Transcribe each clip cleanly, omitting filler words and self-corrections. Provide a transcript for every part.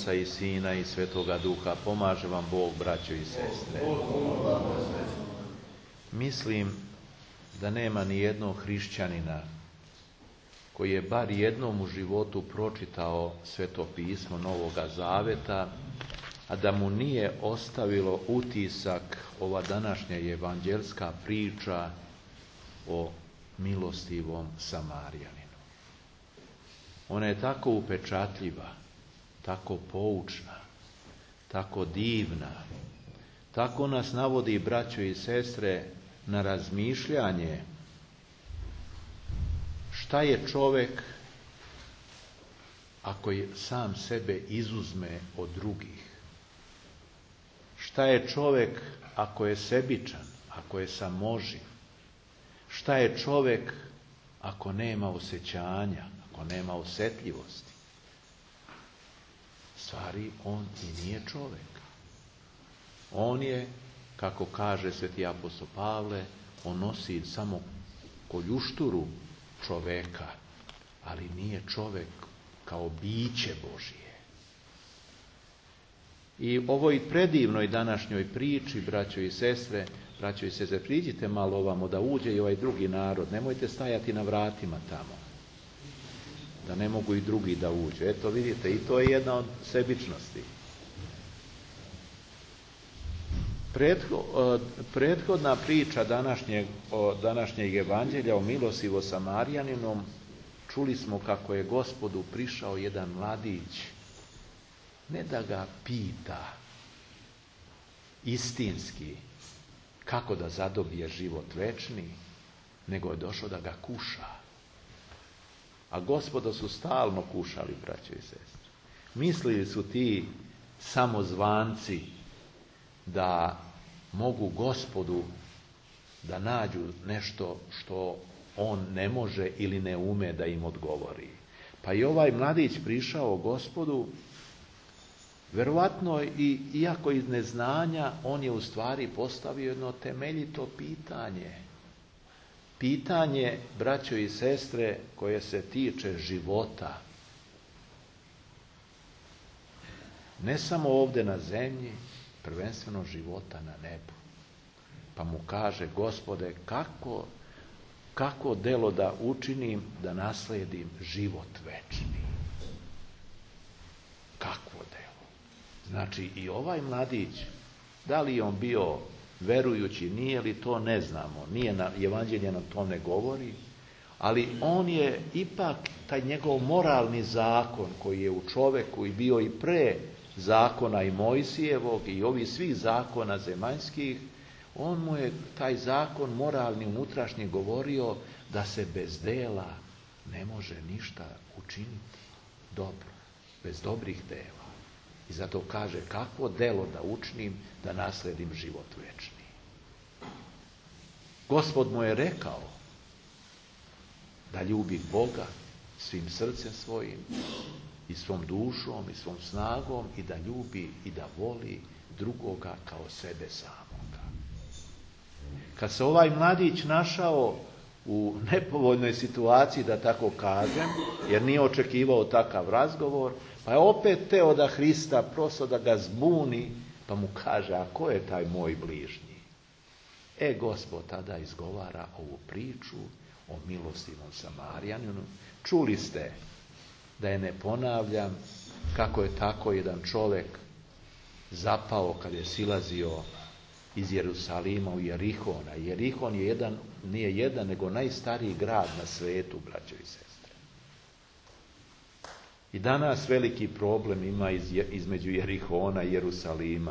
Oca i Sina i Svetoga Duha. Pomaže vam Bog, braćo i sestre. Mislim da nema ni jednog hrišćanina koji je bar jednom u životu pročitao Sveto pismo Novoga Zaveta, a da mu nije ostavilo utisak ova današnja evanđelska priča o milostivom Samarijaninu. Ona je tako upečatljiva, tako poučna, tako divna, tako nas navodi, braćo i sestre, na razmišljanje šta je čovjek ako je sam sebe izuzme od drugih. Šta je čovjek ako je sebičan, ako je samoživ? Šta je čovjek ako nema osjećanja, ako nema osjetljivosti? Stvari, on i nije čovjek. On je, kako kaže sveti apostol Pavle, on nosi samo koljušturu čovjeka, ali nije čovjek kao biće Božije. I ovoj predivnoj današnjoj priči, braćo i sestre, priđite malo ovamo da uđe i ovaj drugi narod. Nemojte stajati na vratima tamo, da ne mogu i drugi da uđu. Eto vidite, i to je jedna od sebičnosti. Prethodna priča današnjeg evanđelja o milostivom Samarijaninom, čuli smo kako je Gospodu prišao jedan mladić, ne da ga pita istinski kako da zadobije život večni, nego je došao da ga kuša. A Gospoda su stalno kušali, braćo i sestre. Mislili su ti samozvanci da mogu Gospodu da nađu nešto što on ne može ili ne ume da im odgovori. Pa i ovaj mladić prišao Gospodu, verovatno i iako iz neznanja, on je u stvari postavio jedno temeljito pitanje. Pitanje, braćo i sestre, koje se tiče života. Ne samo ovdje na zemlji, prvenstveno života na nebu. Pa mu kaže: Gospode, kako delo da učinim da naslijedim život večni? Kakvo delo? Znači i ovaj mladić, da li je on bio verujući, nije li, to ne znamo. Evanđelje nam to ne govori, ali on je ipak taj njegov moralni zakon koji je u čoveku i bio i pre zakona i Mojsijevog i ovih svih zakona zemaljskih, on mu je taj zakon moralni unutrašnji govorio da se bez dela ne može ništa učiniti dobro, bez dobrih dela. I zato kaže: kakvo delo da učinim da naslijedim život večni? Gospod mu je rekao da ljubi Boga svim srcem svojim i svom dušom i svom snagom i da ljubi i da voli drugoga kao sebe samoga. Kad se ovaj mladić našao u nepovoljnoj situaciji, da tako kažem, jer nije očekivao takav razgovor, pa je opet teo da Hrista prosto da ga zbuni, pa mu kaže: a ko je taj moj bližnji? Gospod tada izgovara ovu priču o milostivom Samarijaninu. Čuli ste, da je ne ponavljam, kako je tako jedan čovjek zapao kad je silazio iz Jerusalima u Jerihon. A Jerihon je nije jedan, nego najstariji grad na svetu, braćo i sestre. I danas veliki problem ima između Jerihona i Jerusalima.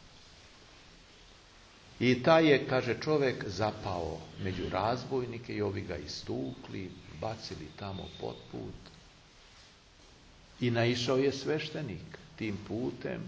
I taj je, kaže, čovjek zapao među razbojnike i ovi ga istukli, bacili tamo pod put. I naišao je sveštenik tim putem.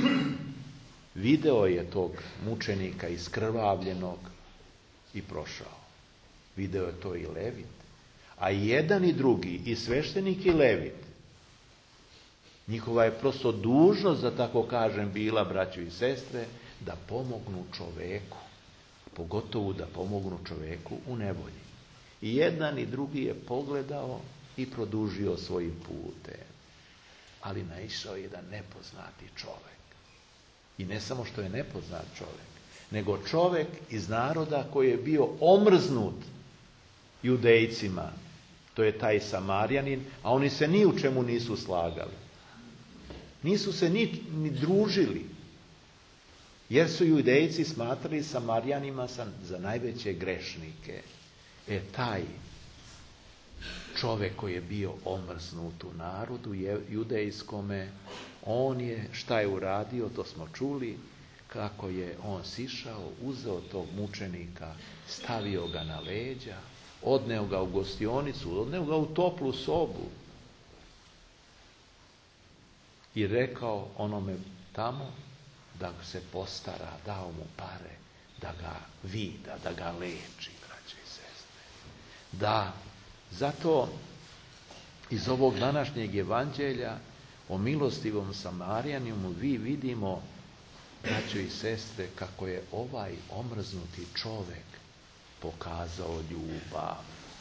Video je tog mučenika iskrvavljenog i prošao. Video je to i Levit. A i jedan i drugi, i sveštenik i Levit, njihova je prosto dužnost, da tako kažem, bila, braćo i sestre, da pomognu čoveku, pogotovo da pomognu čoveku u nevolji. I jedan i drugi je pogledao i produžio svojim putem. ali naišao je jedan nepoznati čovjek. I ne samo što je nepoznat čovjek, nego čovjek iz naroda koji je bio omrznut Judejcima. To je taj Samarjanin, a oni se ni u čemu nisu slagali. Nisu se ni družili, jer su Judejci smatrali Samarjanima za najveće grešnike. Taj čovjek koji je bio omrznut u narodu judejskome, on je, šta je uradio, to smo čuli, kako je on sišao, uzeo tog mučenika, stavio ga na leđa, odneo ga u gostionicu, odneo ga u toplu sobu i rekao onome tamo da se postara, dao mu pare, da ga vida, da ga leči, braće i sestre. Da, zato iz ovog današnjeg evanđelja o milostivom Samarjaninu vi vidimo, braćo i sestre, kako je ovaj omrznuti čovjek pokazao ljubav.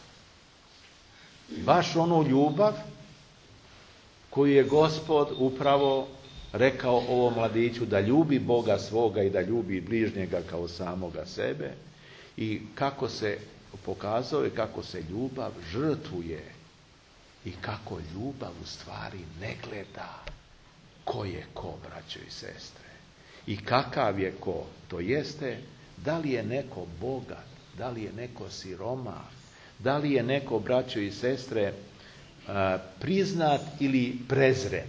Baš onu ljubav koju je Gospod upravo rekao ovom mladiću, da ljubi Boga svoga i da ljubi bližnjega kao samoga sebe, i kako se pokazao i kako se ljubav žrtvuje i kako ljubav u stvari ne gleda ko je ko, braćo i sestre, i kakav je ko. To jeste, da li je neko bogat, da li je neko siromah, da li je neko, braćo i sestre, priznat ili prezren.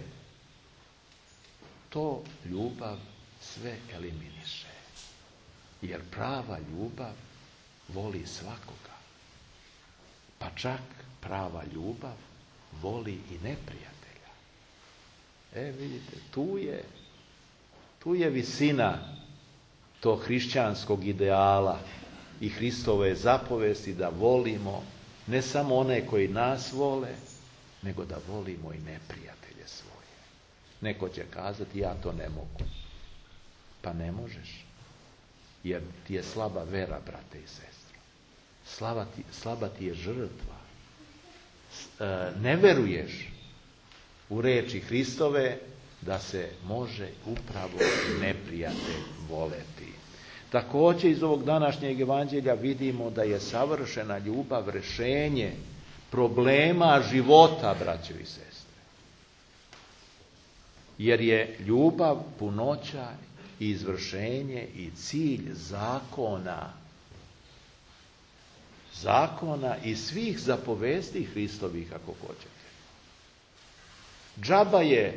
To ljubav sve eliminiše. Jer prava ljubav voli svakoga. Pa čak prava ljubav voli i neprijatelja. Vidite, tu je visina tog hrišćanskog ideala i Hristove zapovesti da volimo ne samo one koji nas vole, nego da volimo i neprijatelje svoje. Neko će kazati, ja to ne mogu. Pa ne možeš, jer ti je slaba vera, brate i sestro. Slaba ti je žrtva. Ne veruješ u riječi Hristove da se može upravo neprijatelj voleti. Također iz ovog današnjeg evanđelja vidimo da je savršena ljubav rješenje problema života, braćo i sestre. Jer je ljubav punoća i izvršenje i cilj zakona i svih zapovesti Hristovih, ako hoćete. Džaba je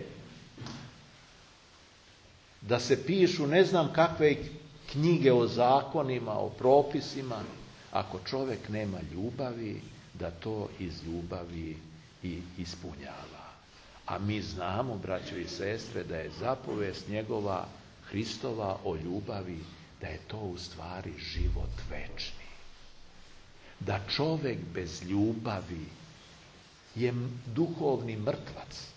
da se pišu ne znam kakve knjige o zakonima, o propisima, ako čovjek nema ljubavi, da to iz ljubavi i ispunjava. A mi znamo, braćo i sestre, da je zapovest njegova Hristova o ljubavi, da je to u stvari život večni. Da čovjek bez ljubavi je duhovni mrtvac.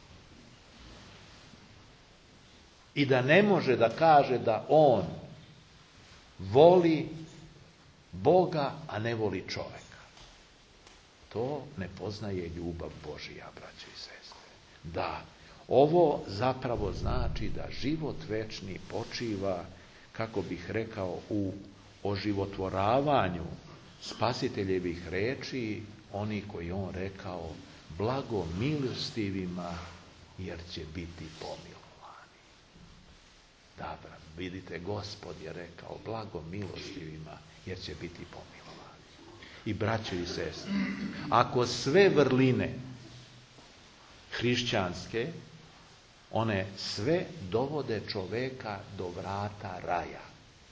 I da ne može da kaže da on voli Boga, a ne voli čovjeka. To ne poznaje ljubav Božija, braćo i sestre. Da, ovo zapravo znači da život večni počiva, kako bih rekao, u oživotvoravanju spasiteljevih riječi, oni koji on rekao, blago milostivima, jer će biti pomilovani. Da, vidite, Gospod je rekao, blago milostivima, jer će biti pomilovani. I braćo i sestre, ako sve vrline hrišćanske, one sve dovode čoveka do vrata raja.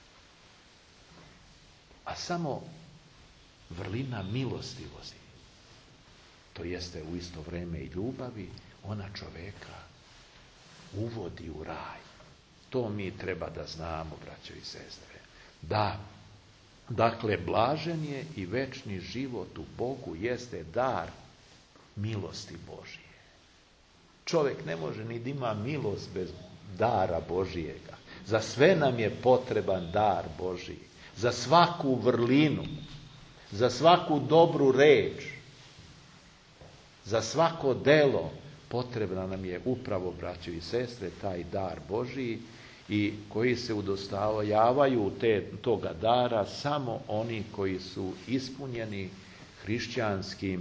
A samo vrlina milostivosti, to jeste u isto vrijeme i ljubavi, ona čoveka uvodi u raj. To mi treba da znamo, braćo i sestre. Da, dakle, blažen je i večni život u Bogu jeste dar milosti Božije. Čovjek ne može ni da ima milost bez dara Božijega. Za sve nam je potreban dar Božiji. Za svaku vrlinu, za svaku dobru reč, za svako delo potrebna nam je upravo, braćo i sestre, taj dar Božiji, i koji se udostojavaju toga dara samo oni koji su ispunjeni hrišćanskim,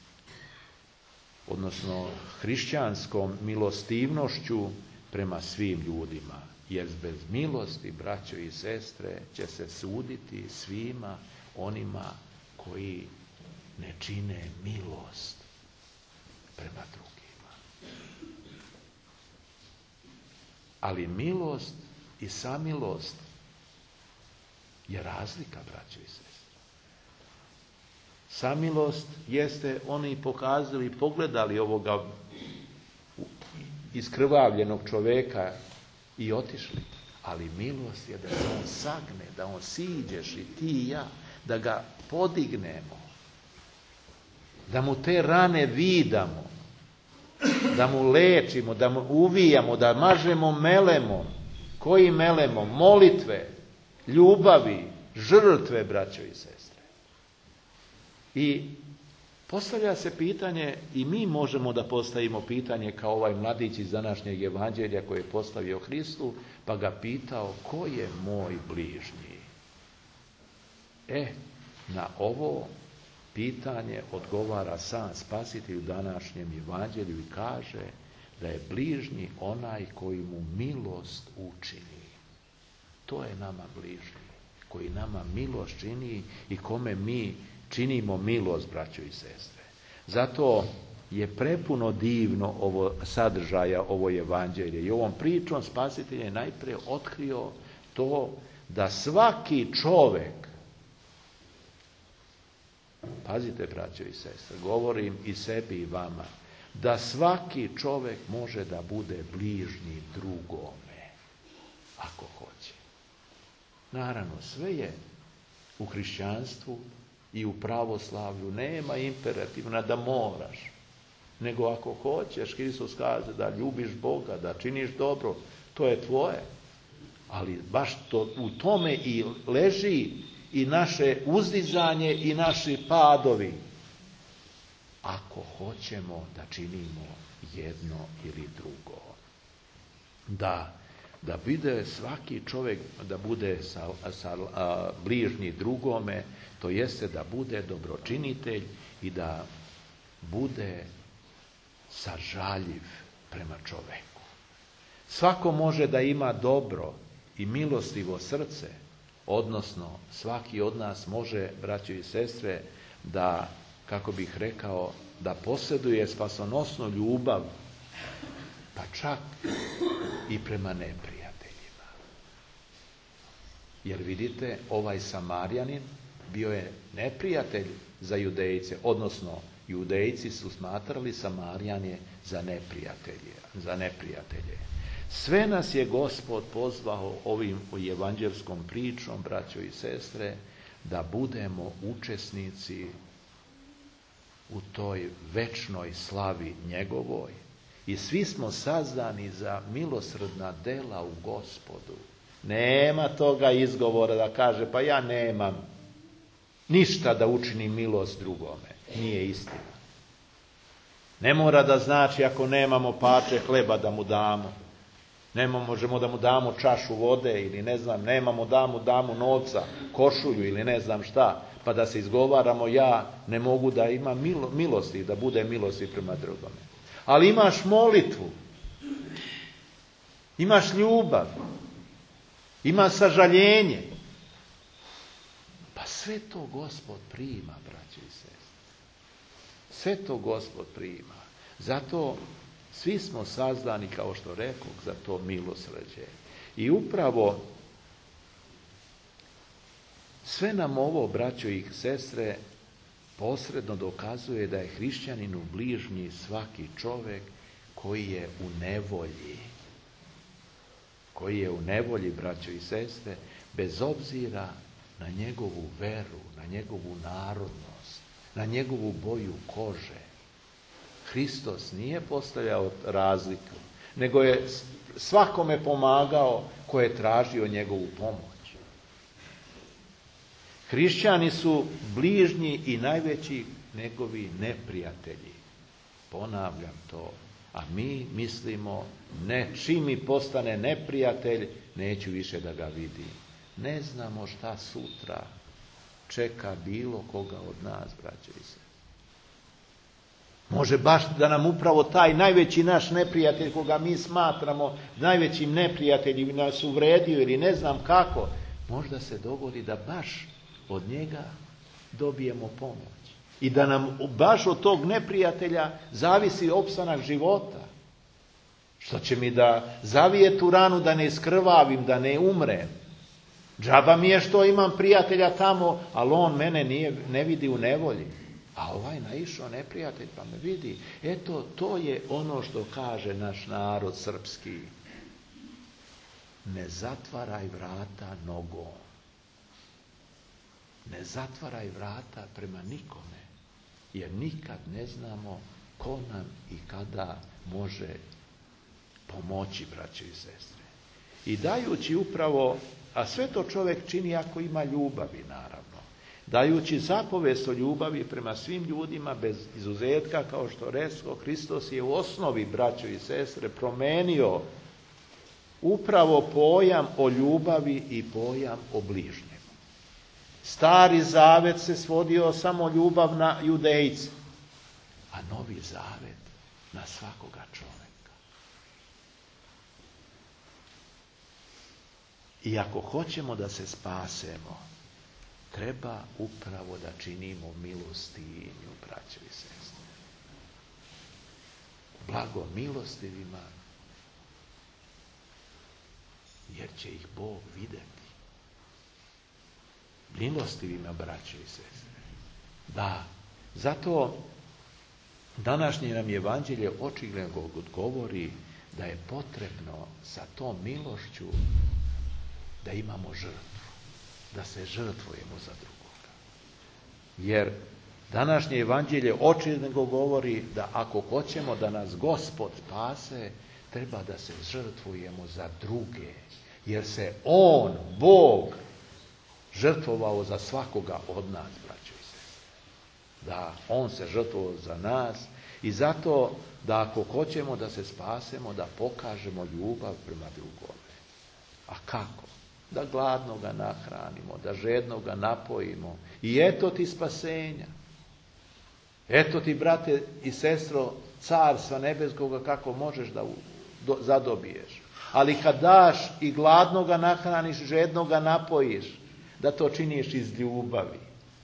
odnosno hrišćanskom milostivnošću prema svim ljudima. Jer bez milosti, braćo i sestre, će se suditi svima onima koji ne čine milost prema drugima. Ali milost i samilost je razlika, braćo i sestre. Samilost jeste oni pokazali, pogledali ovoga iskrvavljenog čoveka i otišli. Ali milost je da se on sagne, da on siđeš i ti i ja, da ga podignemo, da mu te rane vidamo, da mu lečimo, da mu uvijamo, da mažemo melemom. Koji melemom? Molitve, ljubavi, žrtve, braćo i sestre. I postavlja se pitanje, i mi možemo da postavimo pitanje kao ovaj mladić iz današnjeg evanđelja koji je postavio Hristu, pa ga pitao, ko je moj bližnji? Na ovo pitanje odgovara sam Spasitelj u današnjem evanđelju i kaže da je bližnji onaj koji mu milost učini. To je nama bližnji, koji nama milost čini i kome mi činimo milost, braćo i sestre. Zato je prepuno divno sadržaja ovo evanđelje. I ovom pričom Spasitelj je najprije otkrio to da svaki čovek, pazite, braćo i sestre, govorim i sebi i vama, da svaki čovek može da bude bližnji drugome, ako hoće. Naravno, sve je u hrišćanstvu i u pravoslavlju, nema imperativna da moraš, nego ako hoćeš, Hristos kaže da ljubiš Boga, da činiš dobro, to je tvoje. Ali baš u tome i leži i naše uzdizanje i naši padovi. Ako hoćemo da činimo jedno ili drugo. Da bude svaki čovjek, da bude sa bližnji drugome, to jeste da bude dobročinitelj i da bude sažaljiv prema čoveku. Svako može da ima dobro i milostivo srce, odnosno svaki od nas može, braćo i sestre, da, kako bih rekao, da posjeduje spasonosnu ljubav, pa čak i prema neprijateljima. Jer vidite, ovaj Samarjanin bio je neprijatelj za Judejce, odnosno Judejci su smatrali Samarjane za neprijatelje. Sve nas je Gospod pozvao ovim evanđelskom pričom, braćo i sestre, da budemo učesnici u toj večnoj slavi njegovoj. I svi smo sazdani za milosrdna dela u Gospodu. Nema toga izgovora da kaže, pa ja nemam ništa da učinim milost drugome. Nije istina. Ne mora da znači ako nemamo parče hleba da mu damo. Ne možemo da mu damo čašu vode ili ne znam, nemamo da mu damo novca, košulju ili ne znam šta, pa da se izgovaramo ja ne mogu da imam milosti, da bude milosti prema drugome. Ali imaš molitvu, imaš ljubav, imaš sažaljenje. Pa sve to Gospod prima, braći i sestre. Sve to Gospod prima. Zato svi smo sazdani, kao što rekoh, za to milosrđe. I upravo sve nam ovo, braćo i sestre, posredno dokazuje da je hrišćaninu bližnji svaki čovjek koji je u nevolji. Koji je u nevolji, braćo i sestre, bez obzira na njegovu veru, na njegovu narodnost, na njegovu boju kože. Hristos nije postavljao razliku, nego je svakome pomagao ko je tražio njegovu pomoć. Hrišćani su bližnji i najveći njegovi neprijatelji. Ponavljam to. A mi mislimo, ne, čim mi postane neprijatelj, neću više da ga vidim. Ne znamo šta sutra čeka bilo koga od nas, braće i sestre. Može baš da nam upravo taj najveći naš neprijatelj, koga mi smatramo najvećim neprijateljem, nas uvredio ili ne znam kako, možda se dogodi da baš od njega dobijemo pomoć. I da nam baš od tog neprijatelja zavisi opstanak života. Što će mi da zavije tu ranu, da ne iskrvavim, da ne umrem. Džaba mi je što imam prijatelja tamo, ali on mene ne vidi u nevolji. A ovaj naišao neprijatelj pa me vidi. Eto, to je ono što kaže naš narod srpski. Ne zatvaraj vrata nogom. Ne zatvaraj vrata prema nikome. Jer nikad ne znamo ko nam i kada može pomoći, braće i sestre. I dajući upravo, a sve to čovjek čini ako ima ljubavi, naravno. Dajući zapovest o ljubavi prema svim ljudima bez izuzetka, kao što rekao, Hristos je u osnovi, braćo i sestre, promenio upravo pojam o ljubavi i pojam o bližnjem. Stari zavet se svodio samo ljubav na Judejce, a novi zavet na svakoga čovjeka. I ako hoćemo da se spasemo, treba upravo da činimo milostinju, braćo i sestre. Blago milostivima, jer će ih Bog vidjeti. Milostivima, braćo i sestre. Da, zato današnje nam evanđelje očigledno govori da je potrebno sa tom milošću da imamo žrtvu. Da se žrtvujemo za drugoga. Jer današnje evanđelje očigledno govori da ako hoćemo da nas Gospod spase, treba da se žrtvujemo za druge. Jer se On, Bog, žrtvovao za svakoga od nas, braćo i sestre. Da, On se žrtvovao za nas i zato da ako hoćemo da se spasemo, da pokažemo ljubav prema drugome. A kako? Da gladnoga nahranimo, da žednoga napojimo. I eto ti spasenja. Eto ti, brate i sestro, carstva nebeskoga kako možeš da zadobiješ. Ali kad daš i gladnoga nahraniš, žednoga napojiš, da to činiš iz ljubavi.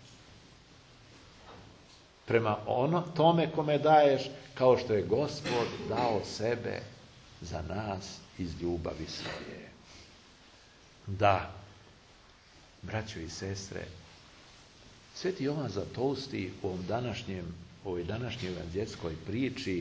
Prema tome kome daješ, kao što je Gospod dao sebe za nas iz ljubavi svoje. Da, braćo i sestre, Sveti Jovan Zlatousti u ovoj današnjoj evanđelskoj priči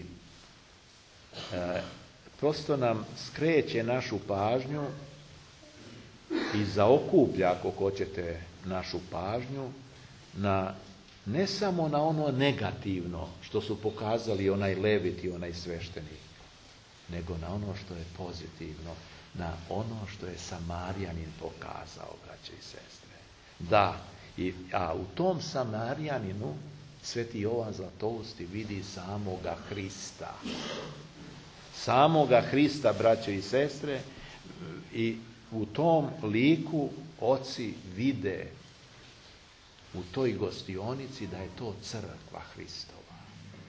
prosto nam skreće našu pažnju i zaokuplja, ako hoćete, našu pažnju ne samo na ono negativno što su pokazali onaj levit i onaj sveštenik, nego na ono što je pozitivno, na ono što je Samarijanin pokazao, braće i sestre. Da, a u tom Samarijaninu Sveti Jovan Zlatousti vidi samoga Hrista. Samoga Hrista, braće i sestre, i u tom liku oci vide u toj gostionici da je to crkva Hristova,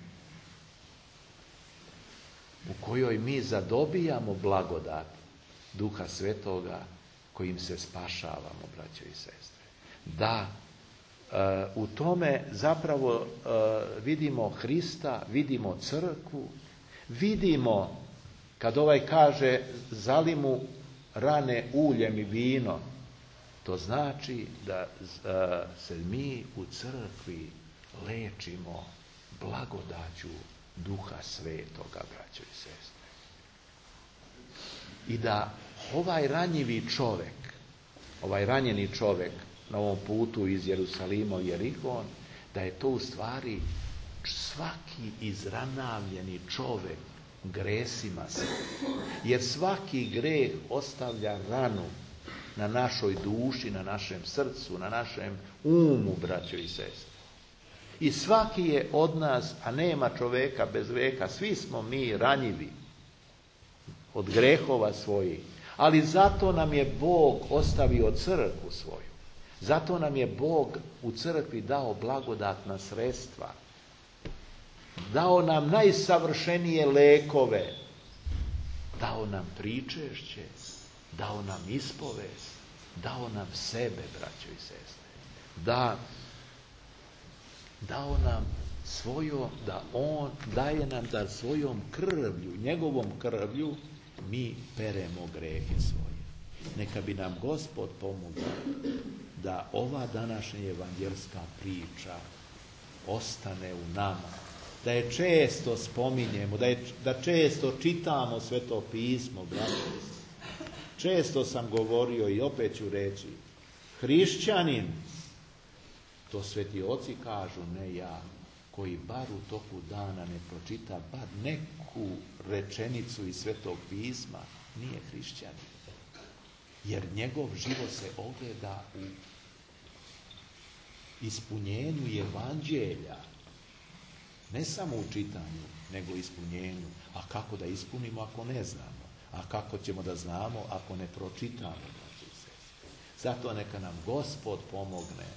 u kojoj mi zadobijamo blagodat Duha Svetoga kojim se spašavamo, braćo i sestre. Da, u tome zapravo vidimo Hrista, vidimo crkvu, vidimo kad ovaj kaže zali mu rane uljem i vino, to znači da se mi u crkvi lečimo blagodaću Duha Svetoga, braćo i sestre. I da ovaj ranjeni čovjek na ovom putu iz Jerusalima u Jerihon, da je to u stvari svaki izranavljeni čovjek gresima se. Jer svaki greh ostavlja ranu na našoj duši, na našem srcu, na našem umu, braćo i sestre. I svaki je od nas, a nema čoveka bez grijeha, svi smo mi ranjivi od grehova svojih. Ali zato nam je Bog ostavio crkvu svoju. Zato nam je Bog u crkvi dao blagodatna sredstva. Dao nam najsavršenije lekove. Dao nam pričešće. Dao nam ispovest. Dao nam sebe, braćo i sestre. Dao nam daje nam da svojom krvlju, njegovom krvlju, mi peremo grehe svoje. Neka bi nam Gospod pomogao da ova današnja evanđelska priča ostane u nama, da je često spominjemo, da često čitamo Sveto pismo, braćo. Često sam govorio i opet ću reći, hrišćanin, to sveti oci kažu, ne ja, koji bar u toku dana ne pročita bar neku rečenicu iz Svetog pisma, nije hrišćanin. Jer njegov život se ogleda u ispunjenju evanđelja. Ne samo u čitanju, nego ispunjenju. A kako da ispunimo ako ne znamo? A kako ćemo da znamo ako ne pročitamo? Zato neka nam Gospod pomogne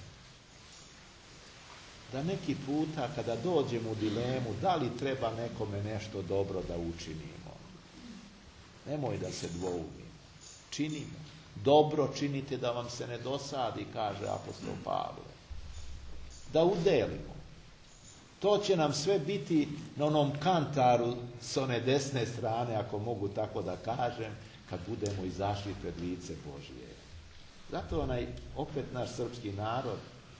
da neki puta kada dođemo u dilemu da li treba nekome nešto dobro da učinimo, nemoj da se dvoumimo. Činimo. Dobro činite da vam se ne dosadi, kaže apostol Pavle. Da udelimo. To će nam sve biti na onom kantaru s one desne strane, ako mogu tako da kažem, kad budemo izašli pred lice Božje. Zato opet naš srpski narod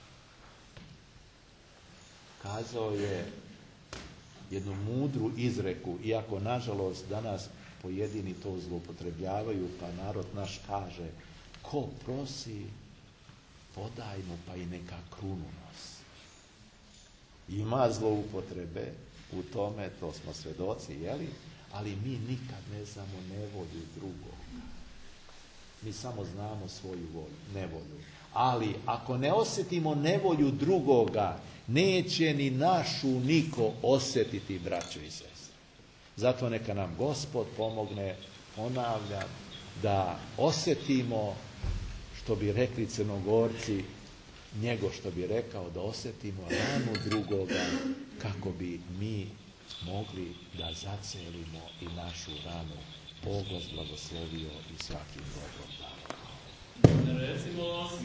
kazao je jednu mudru izreku, iako nažalost danas pojedini to zloupotrebljavaju, pa narod naš kaže, ko prosi, podaj mu pa i neka krunu nosi. Ima zloupotrebe u tome, to smo svedoci, jeli? Ali mi nikad ne znamo nevolju drugoga. Mi samo znamo svoju nevolju. Ali ako ne osjetimo nevolju drugoga, neće ni našu niko osjetiti, braćo i sestre. Zato neka nam Gospod pomogne, ponavljam, da osjetimo, što bi rekli Crnogorci, njego što bi rekao, da osjetimo ranu drugoga, kako bi mi mogli da zacelimo i našu ranu. Bog vas blagoslovio i svakim dobrom danom.